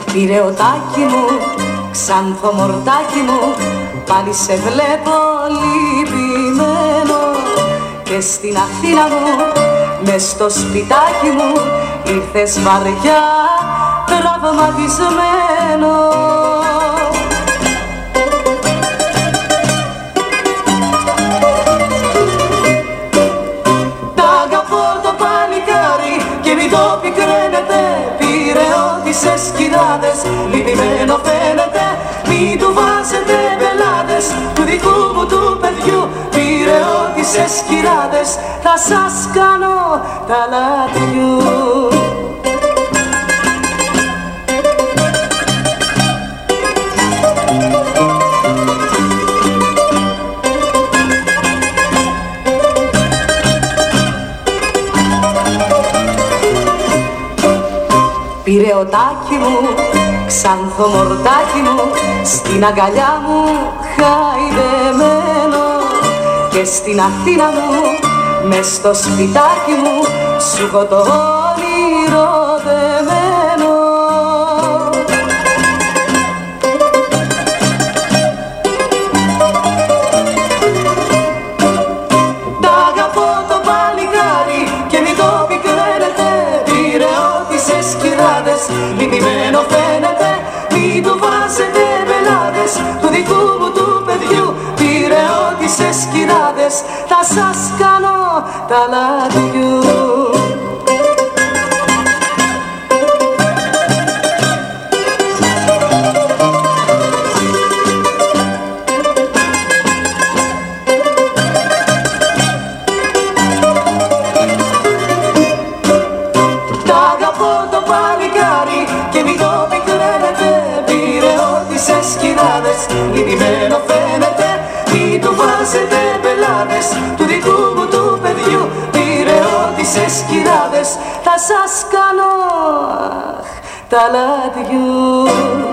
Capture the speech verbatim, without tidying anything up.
Πειραιωτάκι μου, ξανθό μορτάκι μου, πάλι σε βλέπω λυπημένο. Και στην Αθήνα μου, μες στο σπιτάκι μου, ήρθες βαριά τραυματισμένο. Τ' αγαπώ το παλικάρι και μην το πικραίνετε, πειραιώτισσες κοιτάδες, λυπημένο φαίνεται. Μην του βάζετε μπελάδες του δικού μου του παιδιού, πειραιώτισσες κοιτάδες, θα σας κάνω τα λατιού. Πειραιωτάκι μου, ξανθό μορτάκι μου, στην αγκαλιά μου χαϊδεμένο. Και στην Αθήνα μου, μες στο σπιτάκι μου, σου έχω το όνειρο δεμένο. Τ' αγαπώ το παλικάρι και μην το πικραίνετε, πειραιώτισσες κοιτάδες, λυπημένο φαίνεται. Μην του βάζετε μπελάδες του δικού μου του παιδιού, πειραιώτισσες κοιτάδες, θα σας κάνω τα λατιού. Λυπημένο φαίνεται, μην του βάζετε μπελάδες του δικού μου του παιδιού, πειραιώτισσες κοιτάδες, θα σας κάνω τα λατιού.